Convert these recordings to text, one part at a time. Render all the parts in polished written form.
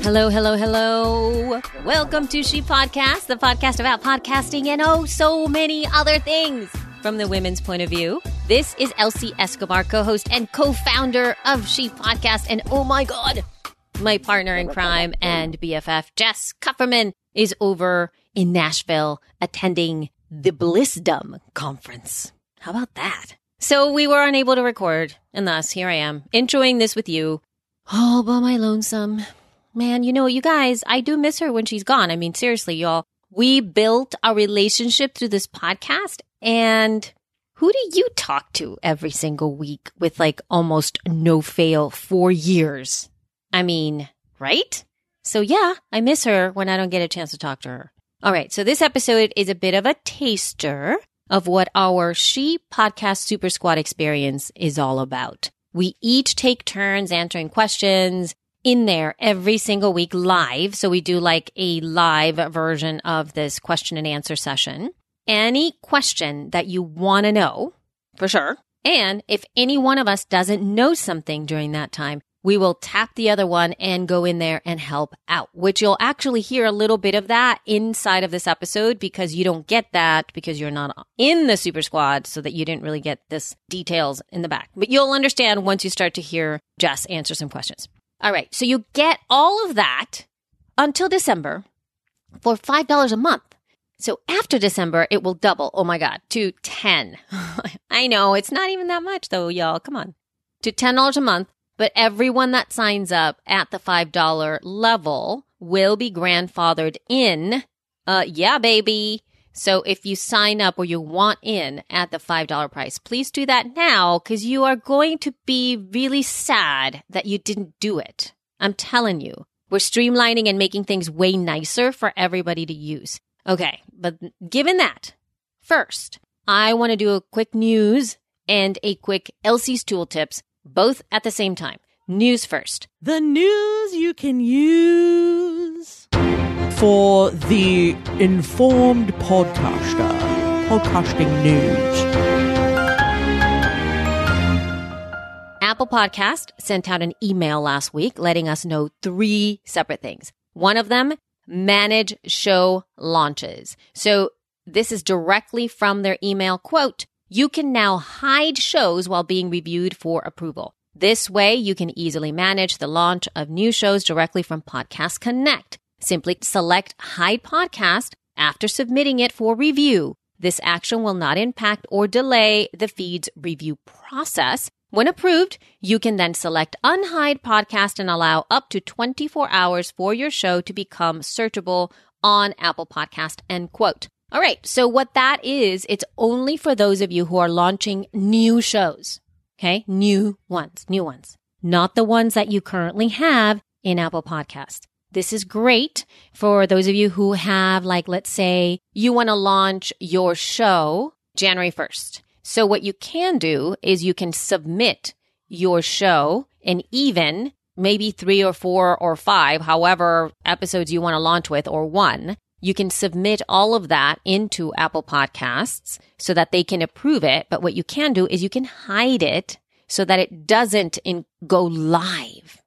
Hello, hello, hello. Welcome to She Podcast, the podcast about podcasting and oh, so many other things from the women's point of view. This is Elsie Escobar, co-host and co-founder of She Podcast. And oh my God, my partner in crime and BFF, Jess Kupferman, is over in Nashville attending the Blissdom conference. How about that? So we were unable to record, and thus here I am, enjoying this with you, all by my lonesome. Man, you know, you guys, I do miss her when she's gone. I mean, seriously, y'all, we built our relationship through this podcast, and who do you talk to every single week with like almost no fail 4 years? I mean, right? So yeah, I miss her when I don't get a chance to talk to her. All right, so this episode is a bit of a taster of what our She Podcast Super Squad experience is all about. We each take turns answering questions in there every single week live. So we do like a live version of this question and answer session. Any question that you want to know, for sure. And if any one of us doesn't know something during that time, we will tap the other one and go in there and help out, which you'll actually hear a little bit of that inside of this episode because you don't get that because you're not in the Super Squad, so that you didn't really get this details in the back. But you'll understand once you start to hear Jess answer some questions. All right, so you get all of that until December for $5 a month. So after December, it will double, oh my God, to $10. I know, it's not even that much though, y'all. Come on. To $10 a month. But everyone that signs up at the $5 level will be grandfathered in. Yeah, baby. So if you sign up or you want in at the $5 price, please do that now because you are going to be really sad that you didn't do it. I'm telling you, we're streamlining and making things way nicer for everybody to use. Okay, but given that, first, I want to do a quick news and a quick Elsie's Tool Tips, both at the same time. News first. The news you can use for the informed podcaster. Podcasting news. Apple Podcast sent out an email last week letting us know 3 separate things. One of them, manage show launches. So this is directly from their email, quote, "You can now hide shows while being reviewed for approval. This way, you can easily manage the launch of new shows directly from Podcast Connect. Simply select Hide Podcast after submitting it for review. This action will not impact or delay the feed's review process. When approved, you can then select Unhide Podcast and allow up to 24 hours for your show to become searchable on Apple Podcast," end quote. All right, so what that is, it's only for those of you who are launching new shows, okay? New ones, not the ones that you currently have in Apple Podcasts. This is great for those of you who have, like, let's say you want to launch your show January 1st. So what you can do is you can submit your show and even maybe 3 or 4 or 5, however episodes you want to launch with, or 1. You can submit all of that into Apple Podcasts so that they can approve it. But what you can do is you can hide it so that it doesn't go live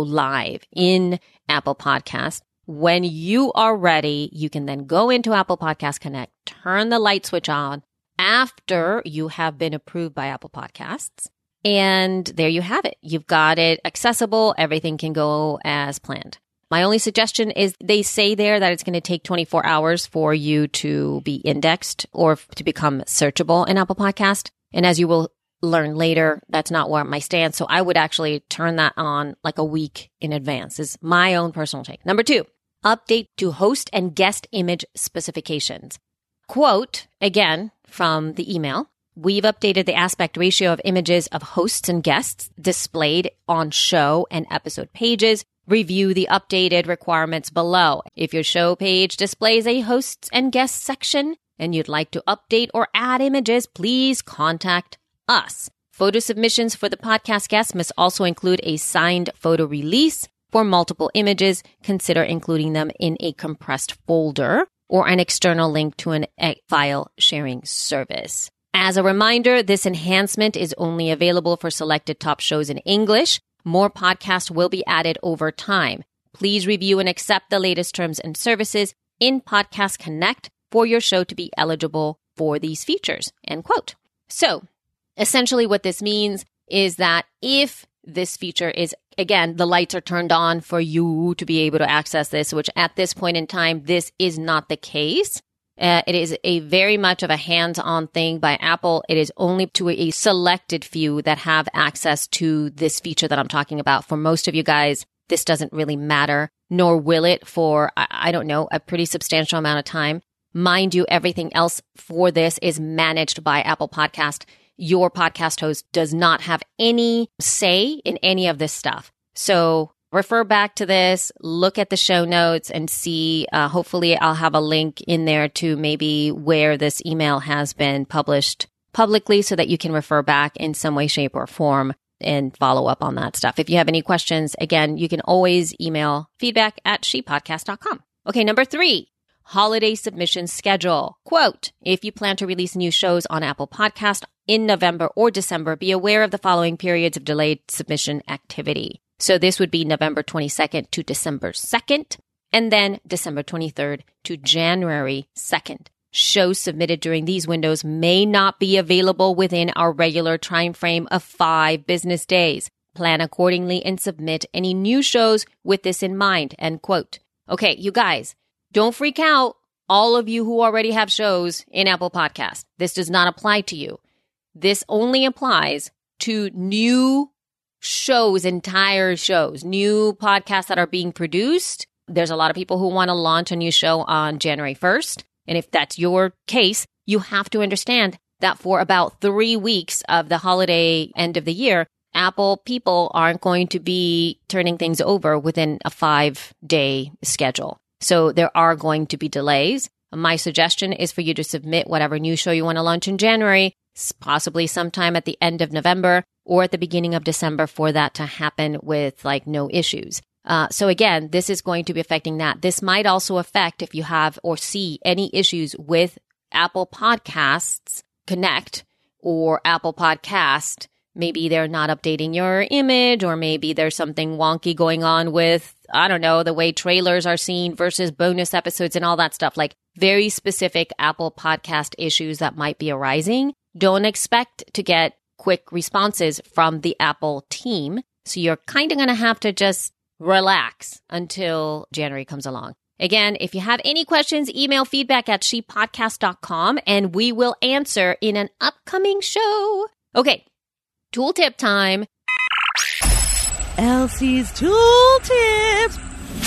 in Apple Podcasts. When you are ready, you can then go into Apple Podcast Connect, turn the light switch on after you have been approved by Apple Podcasts. And there you have it. You've got it accessible. Everything can go as planned. My only suggestion is they say there that it's going to take 24 hours for you to be indexed or to become searchable in Apple Podcast. And as you will learn later, that's not where my stance. So I would actually turn that on like a week in advance is my own personal take. Number 2, update to host and guest image specifications. Quote, again, from the email, "We've updated the aspect ratio of images of hosts and guests displayed on show and episode pages. Review the updated requirements below. If your show page displays a hosts and guests section and you'd like to update or add images, please contact us. Photo submissions for the podcast guests must also include a signed photo release. For multiple images, consider including them in a compressed folder or an external link to a file sharing service." As a reminder, this enhancement is only available for selected top shows in English. More podcasts will be added over time. Please review and accept the latest terms and services in Podcast Connect for your show to be eligible for these features, end quote. So essentially what this means is that if this feature is, again, the lights are turned on for you to be able to access this, which at this point in time, this is not the case. It is a very much of a hands-on thing by Apple. It is only to a selected few that have access to this feature that I'm talking about. For most of you guys, this doesn't really matter, nor will it for, I don't know, a pretty substantial amount of time. Mind you, everything else for this is managed by Apple Podcast. Your podcast host does not have any say in any of this stuff. So refer back to this, look at the show notes and see, hopefully I'll have a link in there to maybe where this email has been published publicly so that you can refer back in some way, shape, or form and follow up on that stuff. If you have any questions, again, you can always email feedback@shepodcast.com. Okay, number 3, holiday submission schedule. Quote, if you plan to release new shows on Apple Podcast in November or December, be aware of the following periods of delayed submission activity. So this would be November 22nd to December 2nd, and then December 23rd to January 2nd. Shows submitted during these windows may not be available within our regular time frame of 5 business days. Plan accordingly and submit any new shows with this in mind, end quote. Okay, you guys, don't freak out, all of you who already have shows in Apple Podcast. This does not apply to you. This only applies to new shows, entire shows, new podcasts that are being produced. There's a lot of people who want to launch a new show on January 1st. And if that's your case, you have to understand that for about 3 weeks of the holiday end of the year, Apple people aren't going to be turning things over within a 5-day schedule. So there are going to be delays. My suggestion is for you to submit whatever new show you want to launch in January, possibly sometime at the end of November or at the beginning of December for that to happen with like no issues. So again, this is going to be affecting that. This might also affect if you have or see any issues with Apple Podcasts Connect or Apple Podcast. Maybe they're not updating your image, or maybe there's something wonky going on with, I don't know, the way trailers are seen versus bonus episodes and all that stuff, like very specific Apple Podcast issues that might be arising. Don't expect to get quick responses from the Apple team. So you're kind of going to have to just relax until January comes along. Again, if you have any questions, email feedback@shepodcast.com and we will answer in an upcoming show. Okay, tooltip time. Elsie's tooltips.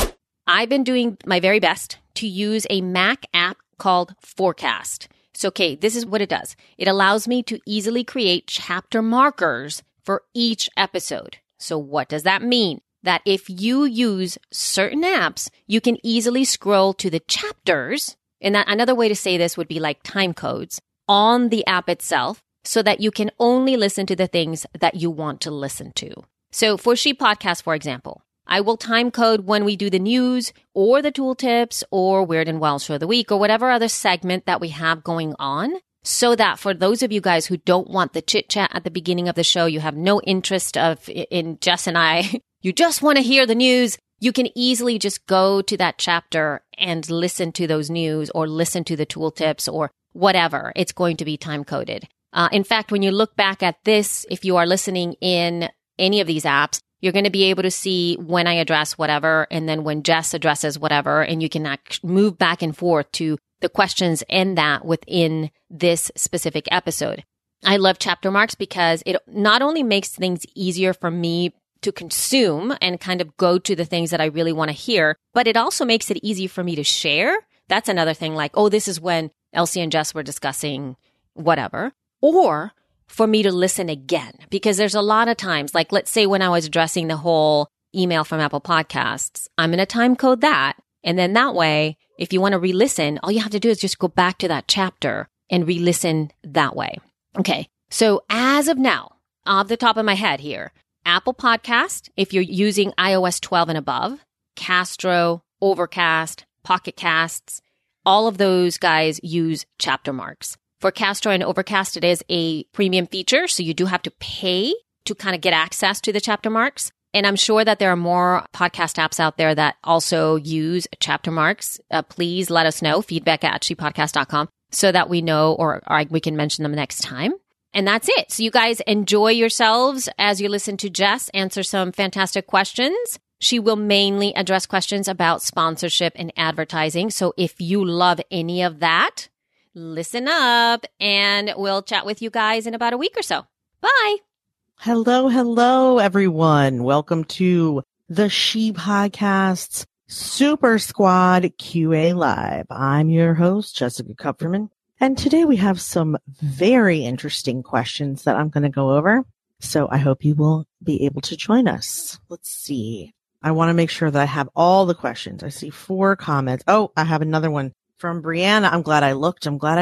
I've been doing my very best to use a Mac app called Forecast. So, okay, this is what it does. It allows me to easily create chapter markers for each episode. So what does that mean? That if you use certain apps, you can easily scroll to the chapters. And that another way to say this would be like time codes on the app itself so that you can only listen to the things that you want to listen to. So for She Podcast, for example, I will time code when we do the news or the tooltips or Weird and Wild Show of the Week or whatever other segment that we have going on, so that for those of you guys who don't want the chit chat at the beginning of the show, you have no interest in Jess and I, you just want to hear the news, you can easily just go to that chapter and listen to those news or listen to the tooltips or whatever. It's going to be time coded. In fact, when you look back at this, if you are listening in any of these apps, you're going to be able to see when I address whatever and then when Jess addresses whatever, and you can move back and forth to the questions and that within this specific episode. I love chapter marks because it not only makes things easier for me to consume and kind of go to the things that I really want to hear, but it also makes it easy for me to share. That's another thing, like, oh, this is when Elsie and Jess were discussing whatever. Or for me to listen again, because there's a lot of times, like let's say when I was addressing the whole email from Apple Podcasts, I'm going to time code that. And then that way, if you want to re-listen, all you have to do is just go back to that chapter and re-listen that way. Okay. So as of now, off the top of my head here, Apple Podcast, if you're using iOS 12 and above, Castro, Overcast, Pocket Casts, all of those guys use chapter marks. For Castro and Overcast, it is a premium feature, so you do have to pay to kind of get access to the chapter marks. And I'm sure that there are more podcast apps out there that also use chapter marks. Please let us know, feedback@shepodcast.com, so that we know or we can mention them next time. And that's it. So you guys enjoy yourselves as you listen to Jess answer some fantastic questions. She will mainly address questions about sponsorship and advertising. So if you love any of that, listen up and we'll chat with you guys in about a week or so. Bye. Hello, everyone. Welcome to the She Podcast's Super Squad QA Live. I'm your host, Jessica Kupferman, and today we have some very interesting questions that I'm going to go over. So I hope you will be able to join us. Let's see. I want to make sure that I have all the questions. I see 4 comments. Oh, I have another one from Brianna. I'm glad I looked.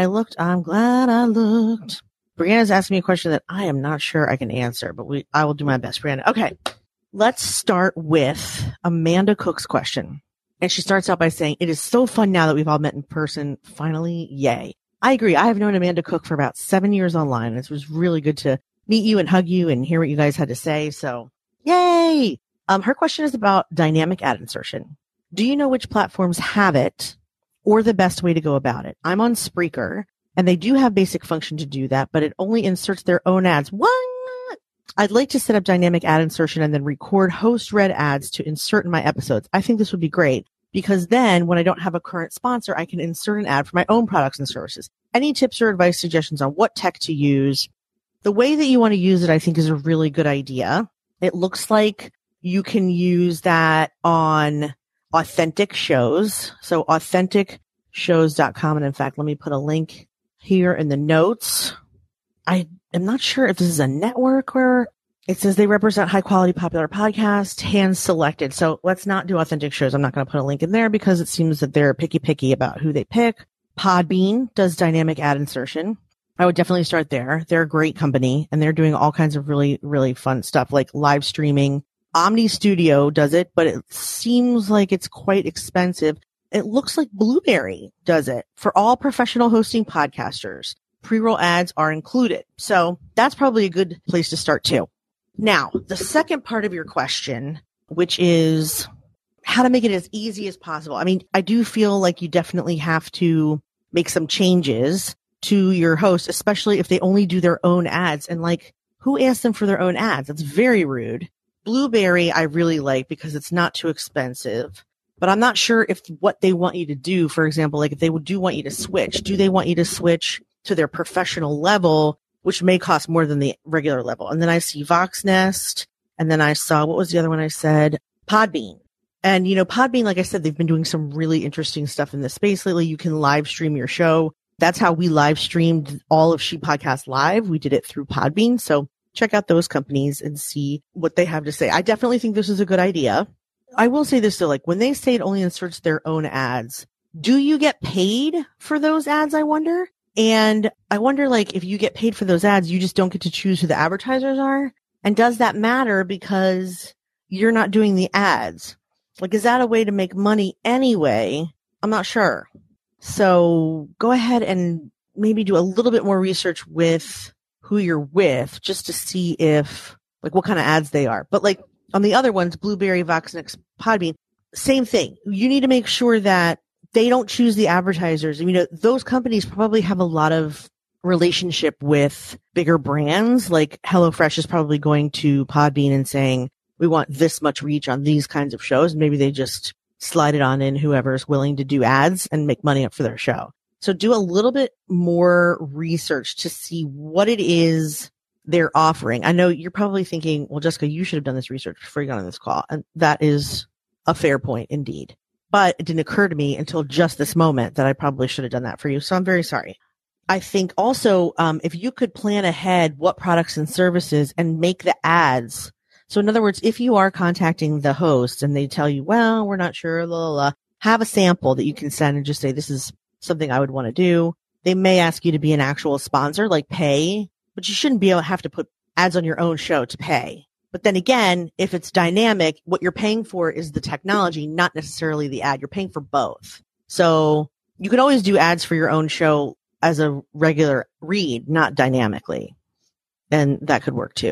Brianna's asking me a question that I am not sure I can answer, but I will do my best, Brianna. Okay. Let's start with Amanda Cook's question. And she starts out by saying, "It is so fun now that we've all met in person. Finally, yay." I agree. I have known Amanda Cook for about 7 years online. It was really good to meet you and hug you and hear what you guys had to say. So yay. Her question is about dynamic ad insertion. Do you know which platforms have it or the best way to go about it? I'm on Spreaker. And they do have basic function to do that, but it only inserts their own ads. What? I'd like to set up dynamic ad insertion and then record host-read ads to insert in my episodes. I think this would be great because then when I don't have a current sponsor, I can insert an ad for my own products and services. Any tips or advice, suggestions on what tech to use? The way that you want to use it, I think, is a really good idea. It looks like you can use that on Authentic Shows. So AuthenticShows.com. And in fact, let me put a link here in the notes. I am not sure if this is a network where it says they represent high quality popular podcasts, hand selected. So let's not do Authentic Shows. I'm not going to put a link in there because it seems that they're picky about who they pick. Podbean does dynamic ad insertion. I would definitely start there. They're a great company and they're doing all kinds of really, really fun stuff like live streaming. Omni Studio does it, but it seems like it's quite expensive. It looks like Blueberry does it for all professional hosting podcasters. Pre-roll ads are included. So that's probably a good place to start too. Now, the second part of your question, which is how to make it as easy as possible. I mean, I do feel like you definitely have to make some changes to your host, especially if they only do their own ads. And like, who asked them for their own ads? That's very rude. Blueberry, I really like because it's not too expensive. But I'm not sure if what they want you to do, for example, like if they do want you to switch, do they want you to switch to their professional level, which may cost more than the regular level? And then I see Voxnest. And then I saw, what was the other one I said? Podbean. And, you know, Podbean, like I said, they've been doing some really interesting stuff in this space lately. You can live stream your show. That's how we live streamed all of She Podcast Live. We did it through Podbean. So check out those companies and see what they have to say. I definitely think this is a good idea. I will say this though, like when they say it only inserts their own ads, do you get paid for those ads? I wonder. And I wonder, like, if you get paid for those ads, you just don't get to choose who the advertisers are. And does that matter because you're not doing the ads? Like, is that a way to make money anyway? I'm not sure. So go ahead and maybe do a little bit more research with who you're with just to see if, like, what kind of ads they are. But like, on the other ones, Blueberry, Voxnest, Podbean, same thing. You need to make sure that they don't choose the advertisers. You know, those companies probably have a lot of relationship with bigger brands. Like HelloFresh is probably going to Podbean and saying, we want this much reach on these kinds of shows. And maybe they just slide it on in whoever's willing to do ads and make money up for their show. So do a little bit more research to see what it is they're offering. I know you're probably thinking, well, Jessica, you should have done this research before you got on this call. And that is a fair point indeed. But it didn't occur to me until just this moment that I probably should have done that for you. So I'm very sorry. I think also, if you could plan ahead what products and services and make the ads. So in other words, if you are contacting the host and they tell you, well, we're not sure, have a sample that you can send and just say, this is something I would want to do. They may ask you to be an actual sponsor, like pay. But you shouldn't be able to have to put ads on your own show to pay. But then again, if it's dynamic, what you're paying for is the technology, not necessarily the ad. You're paying for both. So you can always do ads for your own show as a regular read, not dynamically. And that could work too.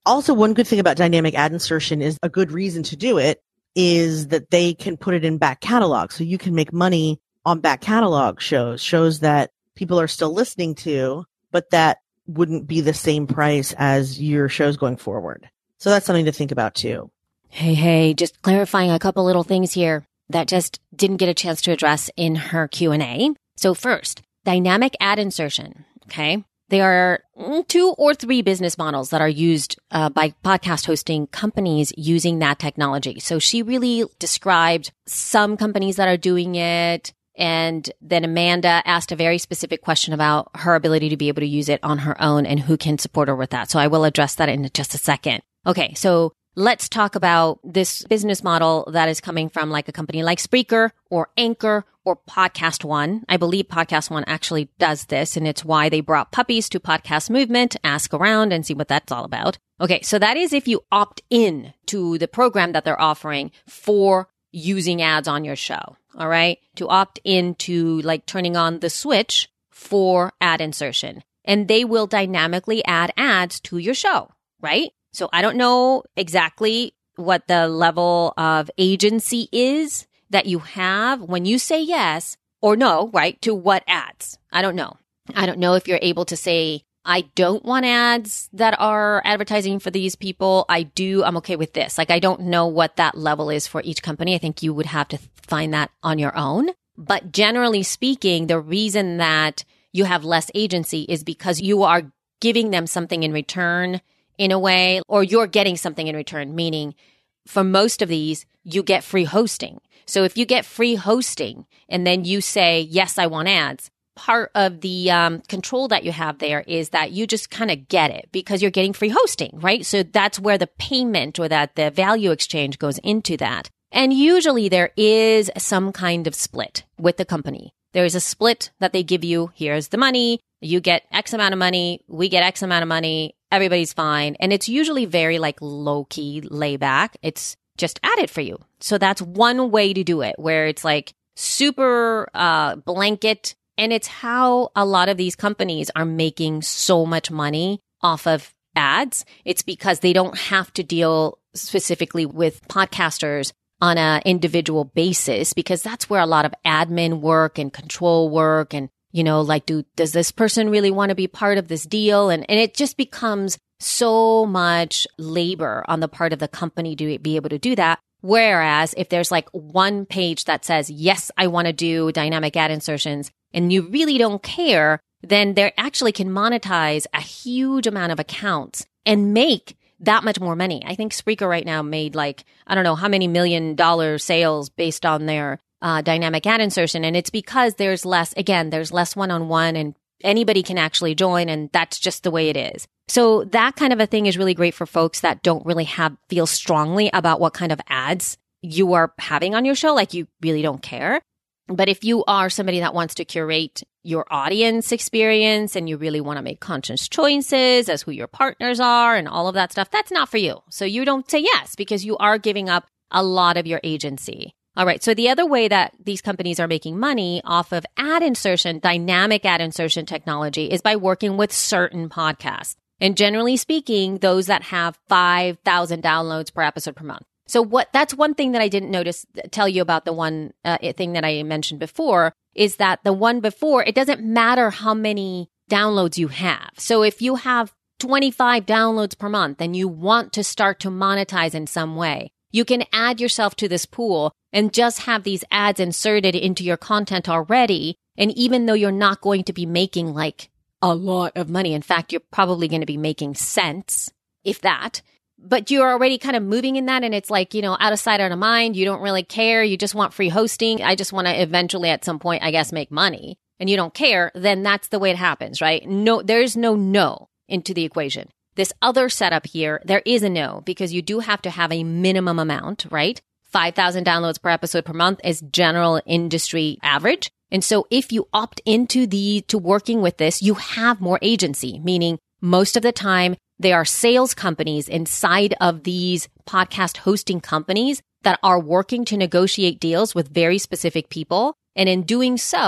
Also, one good thing about dynamic ad insertion is a good reason to do it is that they can put it in back catalog. So you can make money on back catalog shows that people are still listening to, but that wouldn't be the same price as your shows going forward. So that's something to think about too. Hey, just clarifying a couple little things here that just didn't get a chance to address in her Q&A. So first, dynamic ad insertion, okay? There are 2 or 3 business models that are used by podcast hosting companies using that technology. So she really described some companies that are doing it. And then Amanda asked a very specific question about her ability to be able to use it on her own and who can support her with that. So I will address that in just a second. Okay, so let's talk about this business model that is coming from like a company like Spreaker or Anchor or Podcast One. I believe Podcast One actually does this, and it's why they brought puppies to Podcast Movement. Ask around and see what that's all about. Okay, so that is if you opt in to the program that they're offering for using ads on your show. All right, to opt into like turning on the switch for ad insertion, and they will dynamically add ads to your show, right? So I don't know exactly what the level of agency is that you have when you say yes or no, right, to what ads. I don't know. I don't know if you're able to say, I don't want ads that are advertising for these people. I'm okay with this. Like, I don't know what that level is for each company. I think you would have to find that on your own. But generally speaking, the reason that you have less agency is because you are giving them something in return in a way, or you're getting something in return, meaning for most of these, you get free hosting. So if you get free hosting and then you say, yes, I want ads, part of the control that you have there is that you just kind of get it because you're getting free hosting, right? So that's where the payment or that the value exchange goes into that. And usually there is some kind of split with the company. There is a split that they give you. Here's the money. You get X amount of money. We get X amount of money. Everybody's fine. And it's usually very like low key, lay back. It's just added for you. So that's one way to do it where it's like super blanket. And it's how a lot of these companies are making so much money off of ads. It's because they don't have to deal specifically with podcasters on an individual basis, because that's where a lot of admin work and control work and, you know, like, does this person really want to be part of this deal? And it just becomes so much labor on the part of the company to be able to do that. Whereas if there's like one page that says, yes, I want to do dynamic ad insertions, and you really don't care, then they actually can monetize a huge amount of accounts and make that much more money. I think Spreaker right now made like, I don't know how many $1 million sales based on their dynamic ad insertion. And it's because there's less one-on-one and anybody can actually join. And that's just the way it is. So that kind of a thing is really great for folks that don't really feel strongly about what kind of ads you are having on your show. Like you really don't care. But if you are somebody that wants to curate your audience experience and you really want to make conscious choices as who your partners are and all of that stuff, that's not for you. So you don't say yes because you are giving up a lot of your agency. All right. So the other way that these companies are making money off of ad insertion, dynamic ad insertion technology, is by working with certain podcasts. And generally speaking, those that have 5,000 downloads per episode per month. So that's one thing that I didn't tell you about the one thing that I mentioned before is that the one before, it doesn't matter how many downloads you have. So if you have 25 downloads per month and you want to start to monetize in some way, you can add yourself to this pool and just have these ads inserted into your content already. And even though you're not going to be making like a lot of money, in fact, you're probably going to be making cents, if that, but you're already kind of moving in that. And it's like, you know, out of sight, out of mind. You don't really care. You just want free hosting. I just want to eventually at some point, I guess, make money, and you don't care. Then that's the way it happens, right? No, there's no into the equation. This other setup here, there is a no, because you do have to have a minimum amount, right? 5,000 downloads per episode per month is general industry average. And so if you opt into to working with this, you have more agency, meaning most of the time they are sales companies inside of these podcast hosting companies that are working to negotiate deals with very specific people. And in doing so,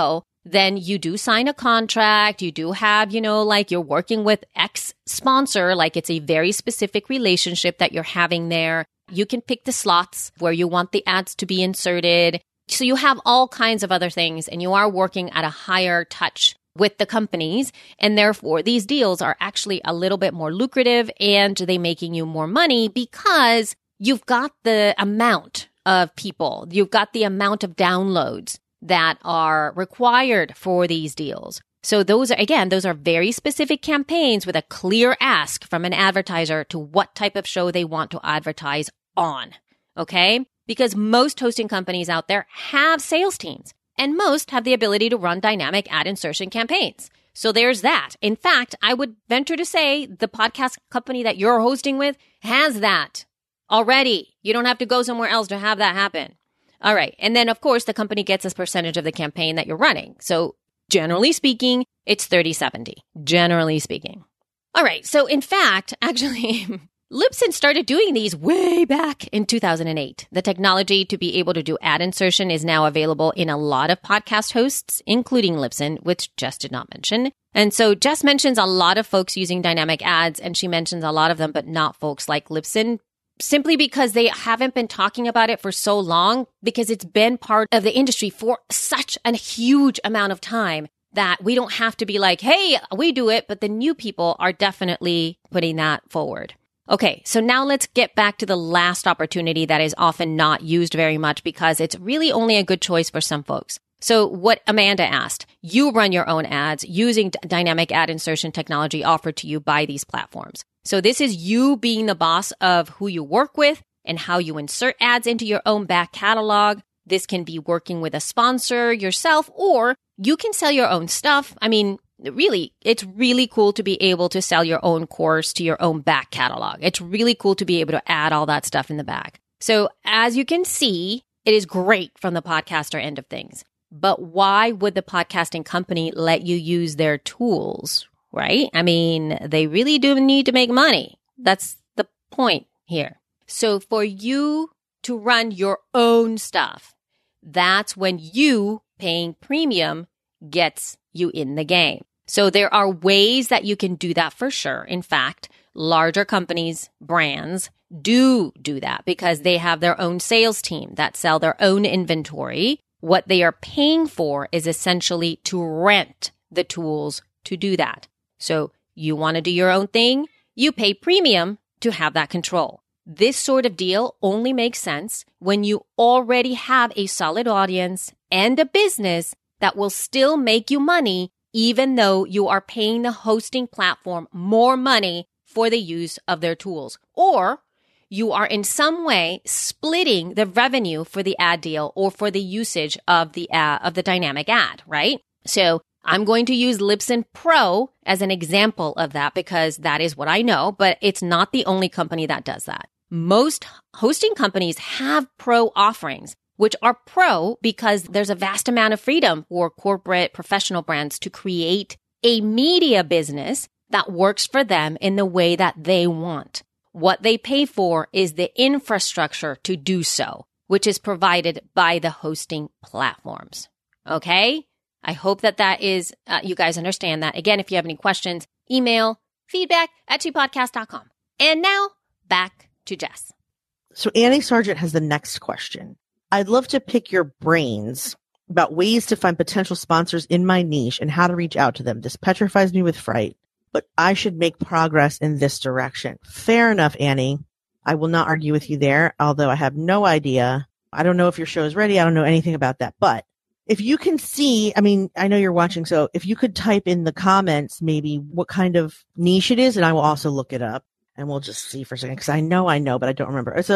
then you do sign a contract. You do have, like you're working with X sponsor, like it's a very specific relationship that you're having there. You can pick the slots where you want the ads to be inserted. So you have all kinds of other things, and you are working at a higher touch with the companies. And therefore, these deals are actually a little bit more lucrative, and they making you more money because you've got the amount of people, you've got the amount of downloads that are required for these deals. So those are very specific campaigns with a clear ask from an advertiser to what type of show they want to advertise on. Okay? Because most hosting companies out there have sales teams, and most have the ability to run dynamic ad insertion campaigns. So there's that. In fact, I would venture to say the podcast company that you're hosting with has that already. You don't have to go somewhere else to have that happen. All right. And then, of course, the company gets a percentage of the campaign that you're running. So generally speaking, it's 30-70, generally speaking. All right. So in fact, actually, Libsyn started doing these way back in 2008. The technology to be able to do ad insertion is now available in a lot of podcast hosts, including Libsyn, which Jess did not mention. And so Jess mentions a lot of folks using dynamic ads, and she mentions a lot of them, but not folks like Libsyn, simply because they haven't been talking about it for so long, because it's been part of the industry for such a huge amount of time that we don't have to be like, hey, we do it, but the new people are definitely putting that forward. Okay, so now let's get back to the last opportunity that is often not used very much because it's really only a good choice for some folks. So what Amanda asked, you run your own ads using dynamic ad insertion technology offered to you by these platforms. So this is you being the boss of who you work with and how you insert ads into your own back catalog. This can be working with a sponsor yourself, or you can sell your own stuff. I mean, really, it's really cool to be able to sell your own course to your own back catalog. It's really cool to be able to add all that stuff in the back. So as you can see, it is great from the podcaster end of things. But why would the podcasting company let you use their tools, right? I mean, they really do need to make money. That's the point here. So for you to run your own stuff, that's when you paying premium gets you in the game. So there are ways that you can do that for sure. In fact, larger companies, brands do that because they have their own sales team that sell their own inventory. What they are paying for is essentially to rent the tools to do that. So you want to do your own thing, you pay premium to have that control. This sort of deal only makes sense when you already have a solid audience and a business that will still make you money, even though you are paying the hosting platform more money for the use of their tools. Or you are in some way splitting the revenue for the ad deal or for the usage of the dynamic ad, right? So I'm going to use Libsyn Pro as an example of that because that is what I know, but it's not the only company that does that. Most hosting companies have pro offerings, which are pro because there's a vast amount of freedom for corporate professional brands to create a media business that works for them in the way that they want. What they pay for is the infrastructure to do so, which is provided by the hosting platforms. Okay? I hope that is, you guys understand that. Again, if you have any questions, email feedback@cheappodcast.com. And now back to Jess. So Annie Sargent has the next question. I'd love to pick your brains about ways to find potential sponsors in my niche and how to reach out to them. This petrifies me with fright, but I should make progress in this direction. Fair enough, Annie. I will not argue with you there, although I have no idea. I don't know if your show is ready. I don't know anything about that. But if you can see, I mean, I know you're watching, so if you could type in the comments maybe what kind of niche it is, and I will also look it up. And we'll just see for a second, because I know, but I don't remember. It's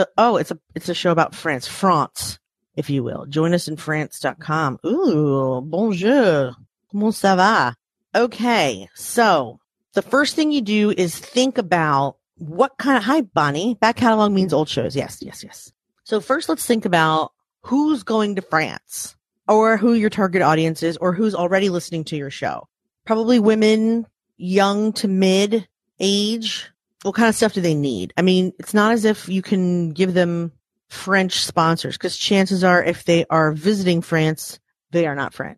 a show about France, if you will. Join us in France.com. Ooh, bonjour. Comment ça va? Okay. So the first thing you do is think about what kind of, hi, Bonnie. Back catalog means old shows. Yes. So first let's think about who's going to France or who your target audience is or who's already listening to your show. Probably women, young to mid age. What kind of stuff do they need? I mean, it's not as if you can give them French sponsors because chances are if they are visiting France, they are not French.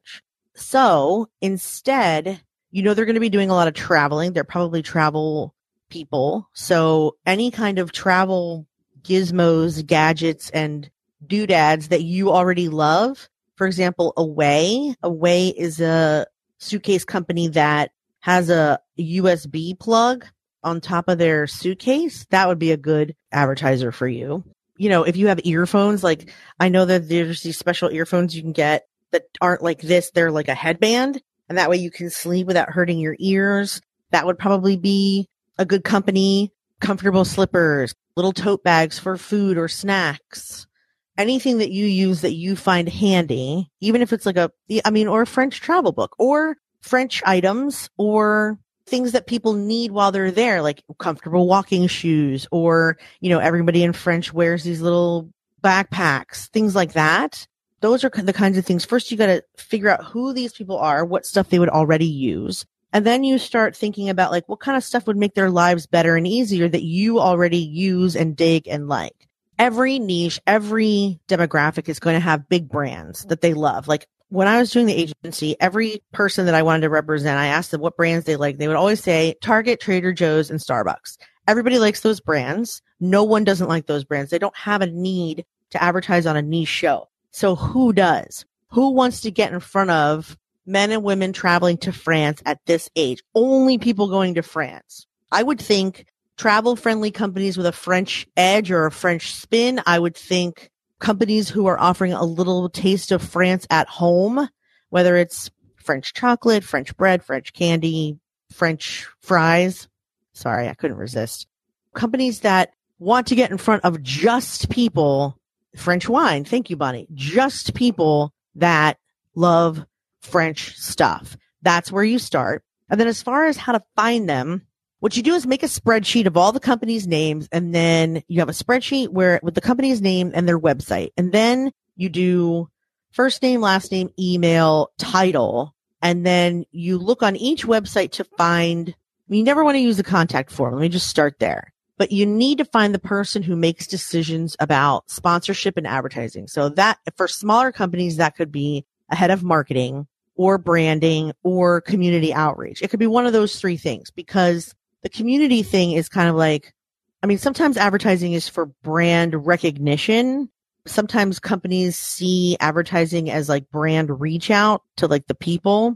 So instead, they're going to be doing a lot of traveling. They're probably travel people. So any kind of travel gizmos, gadgets, and doodads that you already love. For example, Away. Away is a suitcase company that has a USB plug on top of their suitcase. That would be a good advertiser for you. If you have earphones, like I know that there's these special earphones you can get that aren't like this. They're like a headband, and that way you can sleep without hurting your ears. That would probably be a good company. Comfortable slippers, little tote bags for food or snacks, anything that you use that you find handy, even if it's like or a French travel book or French items or things that people need while they're there, like comfortable walking shoes or, everybody in French wears these little backpacks, things like that. Those are the kinds of things. First, you got to figure out who these people are, what stuff they would already use. And then you start thinking about like what kind of stuff would make their lives better and easier that you already use and dig and like. Every niche, every demographic is going to have big brands that they love. Like when I was doing the agency, every person that I wanted to represent, I asked them what brands they like. They would always say Target, Trader Joe's, and Starbucks. Everybody likes those brands. No one doesn't like those brands. They don't have a need to advertise on a niche show. So who does? Who wants to get in front of men and women traveling to France at this age? Only people going to France. I would think travel-friendly companies with a French edge or a French spin. I would think companies who are offering a little taste of France at home, whether it's French chocolate, French bread, French candy, French fries. Sorry, I couldn't resist. Companies that want to get in front of just people, French wine. Thank you, Bonnie. Just people that love French stuff. That's where you start. And then as far as how to find them, what you do is make a spreadsheet of all the companies' names, and then you have a spreadsheet with the company's name and their website. And then you do first name, last name, email, title, and then you look on each website to find, you never want to use the contact form. Let me just start there. But you need to find the person who makes decisions about sponsorship and advertising. So that for smaller companies, that could be a head of marketing or branding or community outreach. It could be one of those three things, because the community thing is kind of like, sometimes advertising is for brand recognition. Sometimes companies see advertising as like brand reach out to like the people.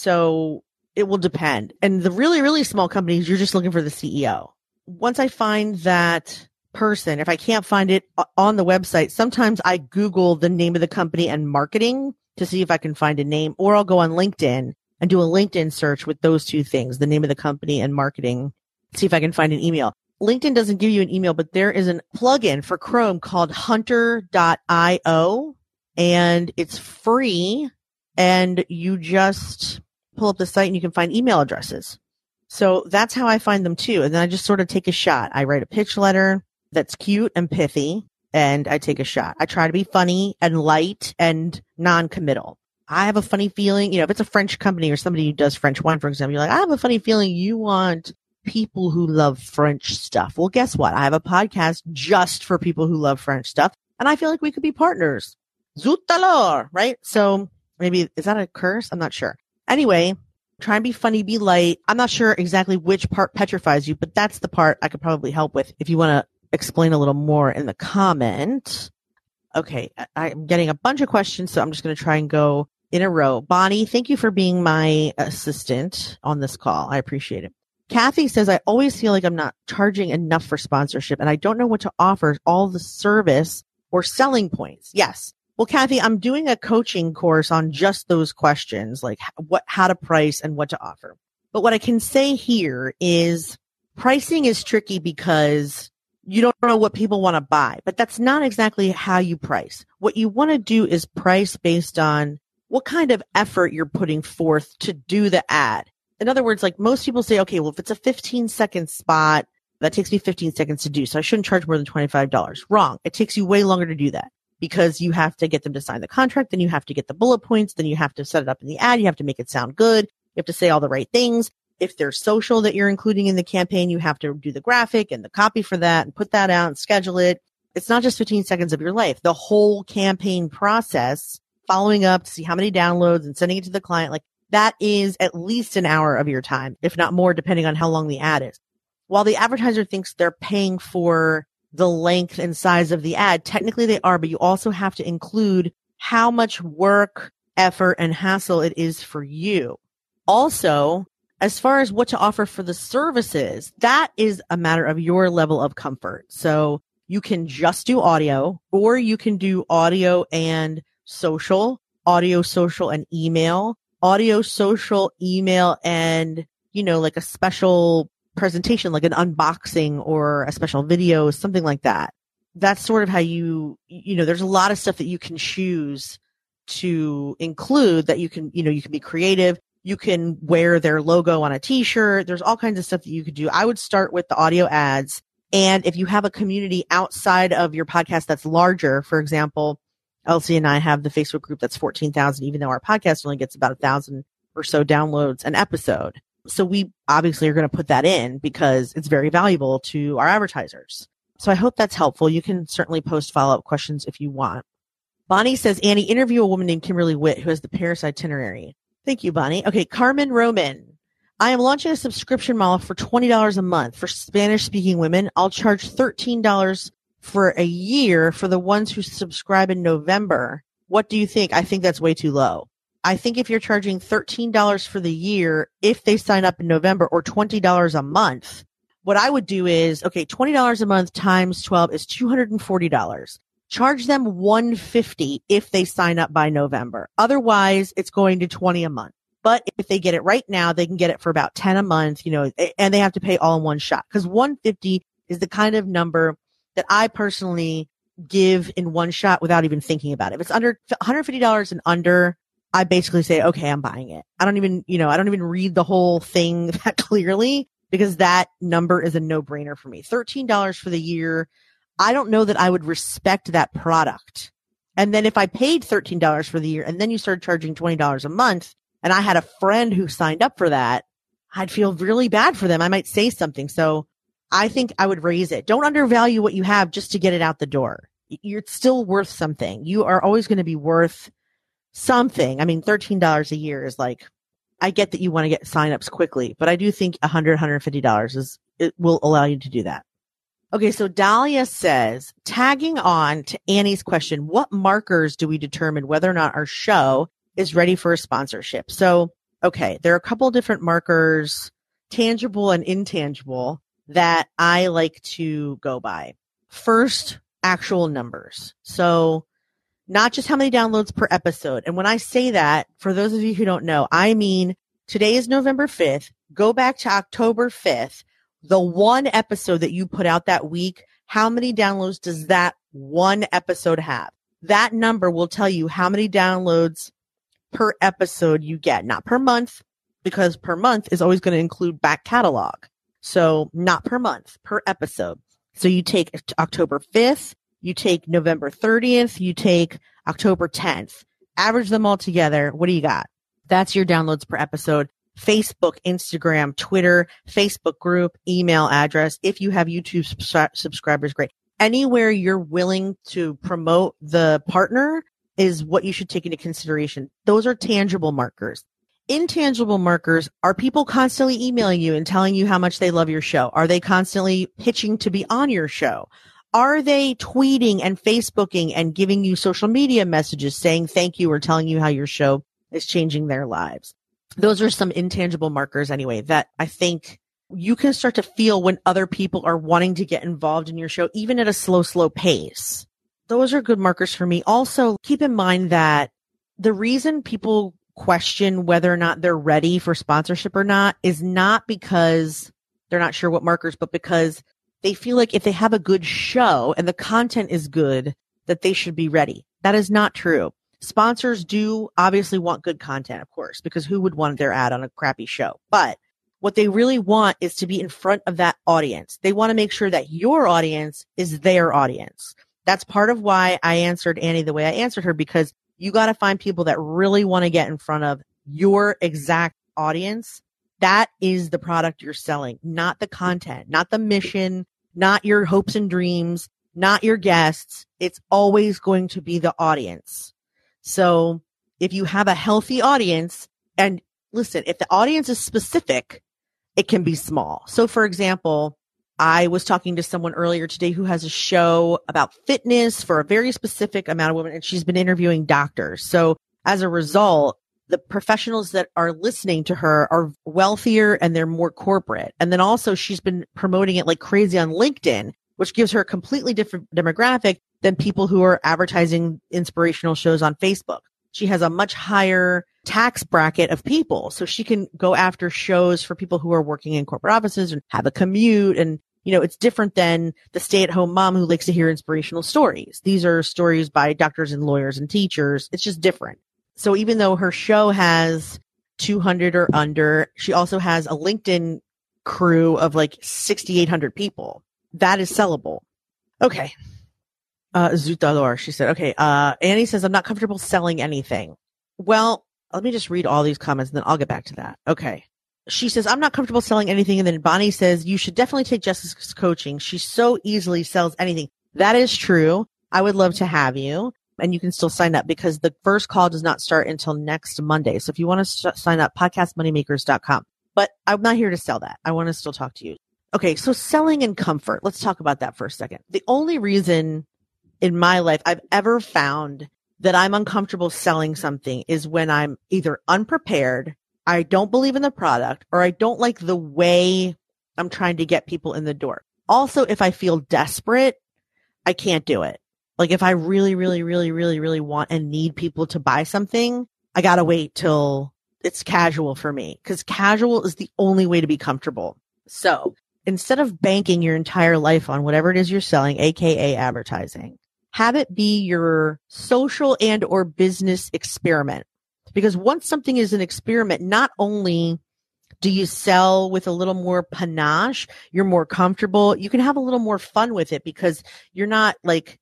So it will depend. And the really, really small companies, you're just looking for the CEO. Once I find that person, if I can't find it on the website, sometimes I Google the name of the company and marketing to see if I can find a name, or I'll go on LinkedIn and do a LinkedIn search with those two things, the name of the company and marketing, see if I can find an email. LinkedIn doesn't give you an email, but there is a plugin for Chrome called hunter.io, and it's free, and you just pull up the site and you can find email addresses. So that's how I find them too. And then I just sort of take a shot. I write a pitch letter that's cute and pithy, and I take a shot. I try to be funny and light and non-committal. I have a funny feeling, if it's a French company or somebody who does French wine, for example, you're like, I have a funny feeling you want people who love French stuff. Well, guess what? I have a podcast just for people who love French stuff, and I feel like we could be partners. Zut alors, right? So maybe, is that a curse? I'm not sure. Anyway, try and be funny, be light. I'm not sure exactly which part petrifies you, but that's the part I could probably help with if you want to explain a little more in the comment. Okay, I'm getting a bunch of questions, so I'm just going to try and go in a row. Bonnie, thank you for being my assistant on this call. I appreciate it. Kathy says, I always feel like I'm not charging enough for sponsorship, and I don't know what to offer all the service or selling points. Yes. Well, Kathy, I'm doing a coaching course on just those questions, like how to price and what to offer. But what I can say here is pricing is tricky because you don't know what people want to buy, but that's not exactly how you price. What you want to do is price based on what kind of effort you're putting forth to do the ad. In other words, like most people say, okay, well, if it's a 15-second spot, that takes me 15 seconds to do, so I shouldn't charge more than $25. Wrong. It takes you way longer to do that because you have to get them to sign the contract, then you have to get the bullet points, then you have to set it up in the ad, you have to make it sound good, you have to say all the right things. If there's social that you're including in the campaign, you have to do the graphic and the copy for that and put that out and schedule it. It's not just 15 seconds of your life. The whole campaign process following up to see how many downloads and sending it to the client, like that is at least an hour of your time, if not more, depending on how long the ad is. While the advertiser thinks they're paying for the length and size of the ad, technically they are, but you also have to include how much work, effort, and hassle it is for you. Also, as far as what to offer for the services, that is a matter of your level of comfort. So you can just do audio, or you can do audio and social, audio, social, and email, audio, social, email, and, like a special presentation, like an unboxing or a special video, something like that. That's sort of how there's a lot of stuff that you can choose to include that you can be creative. You can wear their logo on a t-shirt. There's all kinds of stuff that you could do. I would start with the audio ads. And if you have a community outside of your podcast that's larger, for example, Elsie and I have the Facebook group that's 14,000, even though our podcast only gets about 1,000 or so downloads an episode. So we obviously are going to put that in because it's very valuable to our advertisers. So I hope that's helpful. You can certainly post follow-up questions if you want. Bonnie says, Annie, interview a woman named Kimberly Witt who has the Paris itinerary. Thank you, Bonnie. Okay, Carmen Roman. I am launching a subscription model for $20 a month for Spanish-speaking women. I'll charge $13 for a year for the ones who subscribe in November. What do you think? I think that's way too low. I think if you're charging $13 for the year, if they sign up in November, or $20 a month, what I would do is, $20 a month times 12 is $240. Charge them $150 if they sign up by November. Otherwise, it's going to $20 a month. But if they get it right now, they can get it for about $10 a month, and they have to pay all in one shot, because $150 is the kind of number that I personally give in one shot without even thinking about it. If it's under $150 and under, I basically say, okay, I'm buying it. I don't even read the whole thing that clearly, because that number is a no-brainer for me. $13 for the year. I don't know that I would respect that product. And then if I paid $13 for the year and then you started charging $20 a month, and I had a friend who signed up for that, I'd feel really bad for them. I might say something. So I think I would raise it. Don't undervalue what you have just to get it out the door. You're still worth something. You are always going to be worth something. I mean, $13 a year is like, I get that you want to get signups quickly, but I do think $150 it will allow you to do that. Okay, so Dahlia says, tagging on to Annie's question, what markers do we determine whether or not our show is ready for a sponsorship? So, okay, there are a couple different markers, tangible and intangible, that I like to go by. First, actual numbers. So not just how many downloads per episode. And when I say that, for those of you who don't know, I mean, today is November 5th. Go back to October 5th. The one episode that you put out that week, how many downloads does that one episode have? That number will tell you how many downloads per episode you get, not per month, because per month is always going to include back catalog. So not per month, per episode. So you take October 5th, you take November 30th, you take October 10th, average them all together. What do you got? That's your downloads per episode. Facebook, Instagram, Twitter, Facebook group, email address. If you have YouTube subscribers, great. Anywhere you're willing to promote the partner is what you should take into consideration. Those are tangible markers. Intangible markers are people constantly emailing you and telling you how much they love your show. Are they constantly pitching to be on your show? Are they tweeting and Facebooking and giving you social media messages saying thank you or telling you how your show is changing their lives? Those are some intangible markers anyway that I think you can start to feel when other people are wanting to get involved in your show, even at a slow pace. Those are good markers for me. Also, keep in mind that the reason people question whether or not they're ready for sponsorship or not is not because they're not sure what markers, but because they feel like if they have a good show and the content is good, that they should be ready. That is not true. Sponsors do obviously want good content, of course, because who would want their ad on a crappy show? But what they really want is to be in front of that audience. They want to make sure that your audience is their audience. That's part of why I answered Annie the way I answered her, because you got to find people that really want to get in front of your exact audience. That is the product you're selling, not the content, not the mission, not your hopes and dreams, not your guests. It's always going to be the audience. So if you have a healthy audience, and listen, if the audience is specific, it can be small. So for example, I was talking to someone earlier today who has a show about fitness for a very specific amount of women, and she's been interviewing doctors. So as a result, the professionals that are listening to her are wealthier and they're more corporate. And then also she's been promoting it like crazy on LinkedIn, which gives her a completely different demographic than people who are advertising inspirational shows on Facebook. She has a much higher tax bracket of people. So she can go after shows for people who are working in corporate offices and have a commute. And, you know, it's different than the stay-at-home mom who likes to hear inspirational stories. These are stories by doctors and lawyers and teachers. It's just different. So even though her show has 200 or under, she also has a LinkedIn crew of like 6,800 people. That is sellable. Okay. Zutador, she said, okay. Annie says, I'm not comfortable selling anything. Well, let me just read all these comments and then I'll get back to that. Okay. She says, I'm not comfortable selling anything. And then Bonnie says, you should definitely take Jessica's coaching. She so easily sells anything. That is true. I would love to have you. And you can still sign up because the first call does not start until next Monday. So if you want to sign up, podcastmoneymakers.com. But I'm not here to sell that. I want to still talk to you. Okay. So selling and comfort. Let's talk about that for a second. The only reason in my life I've ever found that I'm uncomfortable selling something is when I'm either unprepared, I don't believe in the product, or I don't like the way I'm trying to get people in the door. Also, if I feel desperate, I can't do it. Like if I really, really, really, really, really want and need people to buy something, I got to wait till it's casual for me because casual is the only way to be comfortable. So instead of banking your entire life on whatever it is you're selling, AKA advertising, have it be your social and or business experiment. Because once something is an experiment, not only do you sell with a little more panache, you're more comfortable, you can have a little more fun with it because you're not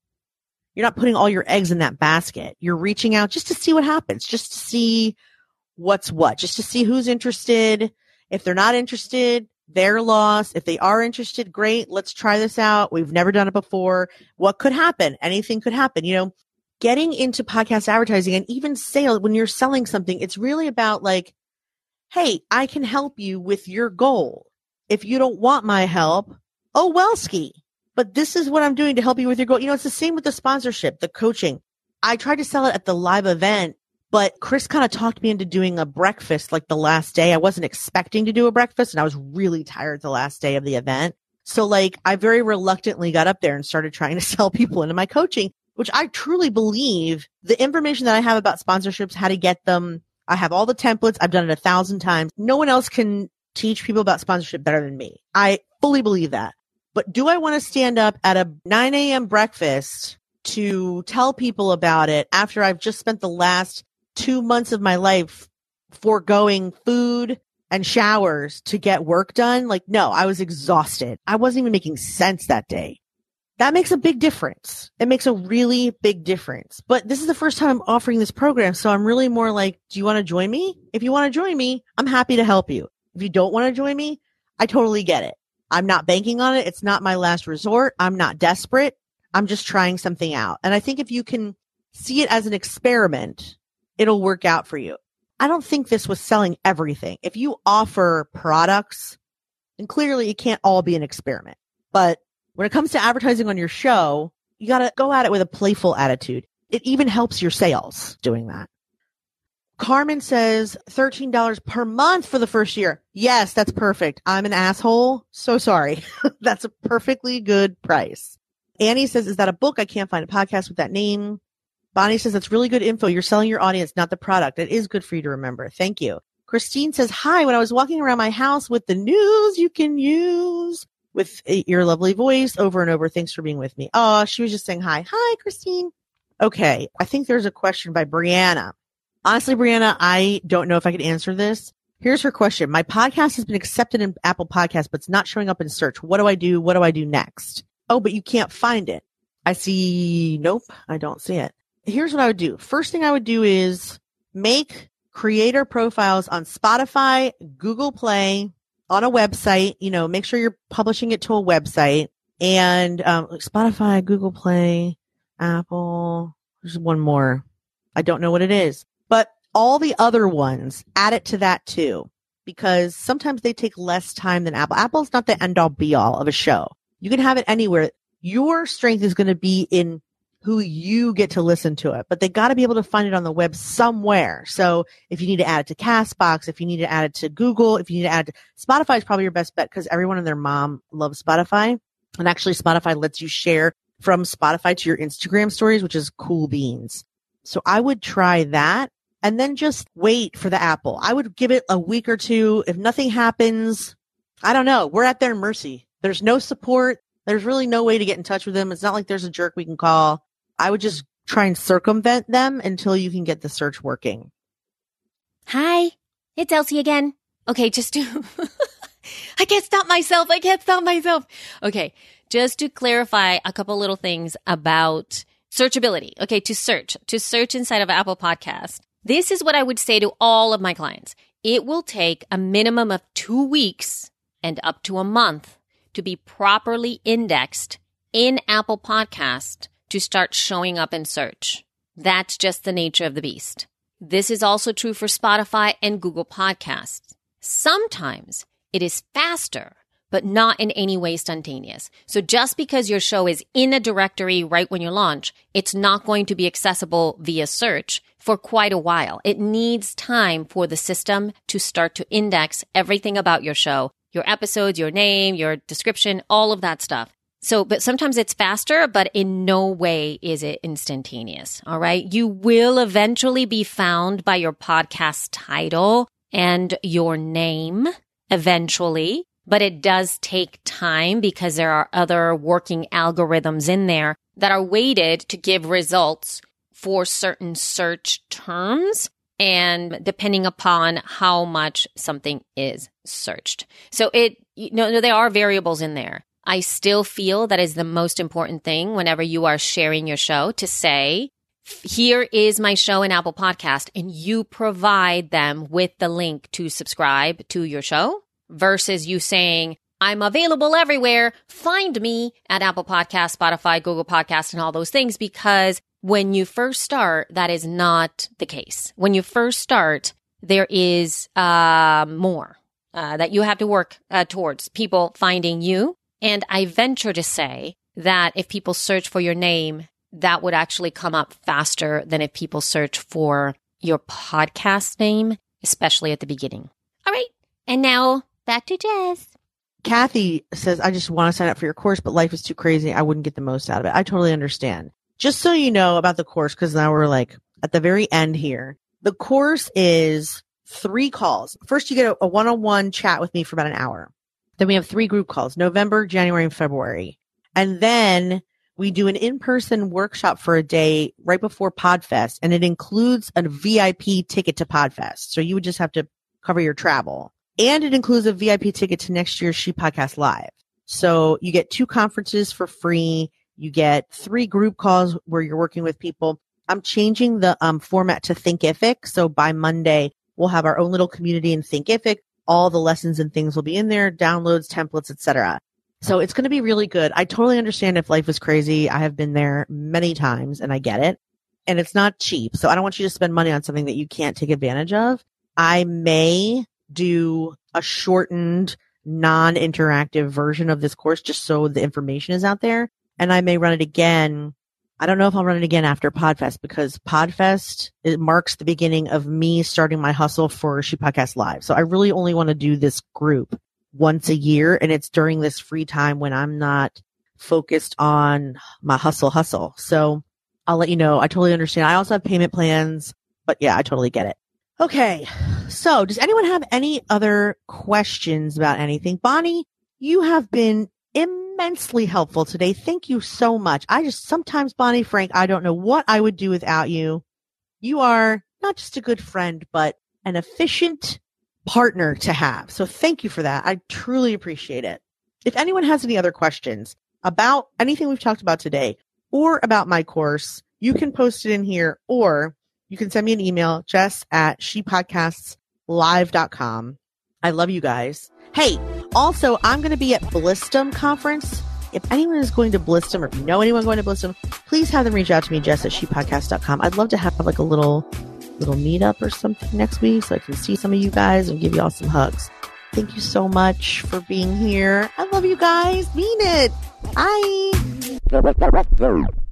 putting all your eggs in that basket. You're reaching out just to see what happens, just to see what's what, just to see who's interested. If they're not interested, their loss. If they are interested, great. Let's try this out. We've never done it before. What could happen? Anything could happen. You know, getting into podcast advertising and even sales, when you're selling something, it's really about like, hey, I can help you with your goal. If you don't want my help, oh, well, ski. But this is what I'm doing to help you with your goal. You know, it's the same with the sponsorship, the coaching. I tried to sell it at the live event, but Chris kind of talked me into doing a breakfast like the last day. I wasn't expecting to do a breakfast and I was really tired the last day of the event. So like I very reluctantly got up there and started trying to sell people into my coaching, which I truly believe the information that I have about sponsorships, how to get them. I have all the templates. I've done it 1,000 times. No one else can teach people about sponsorship better than me. I fully believe that. But do I want to stand up at a 9 a.m. breakfast to tell people about it after I've just spent the last 2 months of my life foregoing food and showers to get work done? Like, no, I was exhausted. I wasn't even making sense that day. That makes a big difference. It makes a really big difference. But this is the first time I'm offering this program. So I'm really more like, do you want to join me? If you want to join me, I'm happy to help you. If you don't want to join me, I totally get it. I'm not banking on it. It's not my last resort. I'm not desperate. I'm just trying something out. And I think if you can see it as an experiment, it'll work out for you. I don't think this was selling everything. If you offer products, and clearly it can't all be an experiment, but when it comes to advertising on your show, you got to go at it with a playful attitude. It even helps your sales doing that. Carmen says $13 per month for the first year. Yes, that's perfect. I'm an asshole. So sorry. That's a perfectly good price. Annie says, is that a book? I can't find a podcast with that name. Bonnie says, that's really good info. You're selling your audience, not the product. It is good for you to remember. Thank you. Christine says, hi, when I was walking around my house with the news you can use with your lovely voice over and over. Thanks for being with me. Oh, she was just saying hi. Hi, Christine. Okay. I think there's a question by Brianna. Honestly, Brianna, I don't know if I can answer this. Here's her question. My podcast has been accepted in Apple Podcasts, but it's not showing up in search. What do I do? What do I do next? Oh, but you can't find it. I see. Nope. I don't see it. Here's what I would do. First thing I would do is make creator profiles on Spotify, Google Play, on a website. You know, make sure you're publishing it to a website, and Spotify, Google Play, Apple. There's one more. I don't know what it is, but all the other ones, add it to that too, because sometimes they take less time than Apple. Apple's not the end all be all of a show. You can have it anywhere. Your strength is going to be in who you get to listen to it, but they got to be able to find it on the web somewhere. So if you need to add it to CastBox, if you need to add it to Google, if you need to add it to Spotify is probably your best bet because everyone and their mom loves Spotify. And actually Spotify lets you share from Spotify to your Instagram stories, which is cool beans. So I would try that and then just wait for the Apple. I would give it a week or two. If nothing happens, I don't know. We're at their mercy. There's no support. There's really no way to get in touch with them. It's not like there's a jerk we can call. I would just try and circumvent them until you can get the search working. Hi, it's Elsie again. Okay, just to... I can't stop myself. Okay, just to clarify a couple little things about searchability. Okay, to search inside of Apple Podcast. This is what I would say to all of my clients. It will take a minimum of 2 weeks and up to a month to be properly indexed in Apple Podcast to start showing up in search. That's just the nature of the beast. This is also true for Spotify and Google Podcasts. Sometimes it is faster, but not in any way instantaneous. So just because your show is in a directory right when you launch, it's not going to be accessible via search for quite a while. It needs time for the system to start to index everything about your show, your episodes, your name, your description, all of that stuff. So, but sometimes it's faster, but in no way is it instantaneous. All right. You will eventually be found by your podcast title and your name eventually, but it does take time because there are other working algorithms in there that are weighted to give results for certain search terms and depending upon how much something is searched. So there are variables in there. I still feel that is the most important thing whenever you are sharing your show to say, here is my show in Apple Podcast, and you provide them with the link to subscribe to your show versus you saying, I'm available everywhere. Find me at Apple Podcast, Spotify, Google Podcast, and all those things, because when you first start, that is not the case. When you first start, there is more that you have to work towards people finding you. And I venture to say that if people search for your name, that would actually come up faster than if people search for your podcast name, especially at the beginning. All right. And now back to Jess. Kathy says, I just want to sign up for your course, but life is too crazy. I wouldn't get the most out of it. I totally understand. Just so you know about the course, because now we're like at the very end here. The course is 3 calls. First, you get a one-on-one chat with me for about an hour. Then we have 3 group calls, November, January, and February. And then we do an in-person workshop for a day right before PodFest, and it includes a VIP ticket to PodFest. So you would just have to cover your travel. And it includes a VIP ticket to next year's She Podcast Live. So you get 2 conferences for free. You get 3 group calls where you're working with people. I'm changing the format to Thinkific. So by Monday, we'll have our own little community in Thinkific. All the lessons and things will be in there, downloads, templates, etc. So it's going to be really good. I totally understand if life is crazy. I have been there many times and I get it. And it's not cheap. So I don't want you to spend money on something that you can't take advantage of. I may do a shortened, non-interactive version of this course just so the information is out there. And I may run it again. I don't know if I'll run it again after PodFest because PodFest, it marks the beginning of me starting my hustle for She Podcast Live. So I really only want to do this group once a year. And it's during this free time when I'm not focused on my hustle. So I'll let you know. I totally understand. I also have payment plans, but yeah, I totally get it. Okay. So does anyone have any other questions about anything? Bonnie, you have been immensely helpful today. Thank you so much. Sometimes, Bonnie Frank, I don't know what I would do without you. You are not just a good friend, but an efficient partner to have. So thank you for that. I truly appreciate it. If anyone has any other questions about anything we've talked about today or about my course, you can post it in here or you can send me an email, jess@shepodcastslive.com. I love you guys. Hey, also, I'm going to be at Blistum Conference If anyone is going to Blissdom, or if you know anyone going to Blissdom, please have them reach out to me, jess@shepodcast.com. I'd love to have like a little meetup or something next week so I can see some of you guys and give you all some hugs. Thank you so much for being here. I love you guys. Mean it. Bye.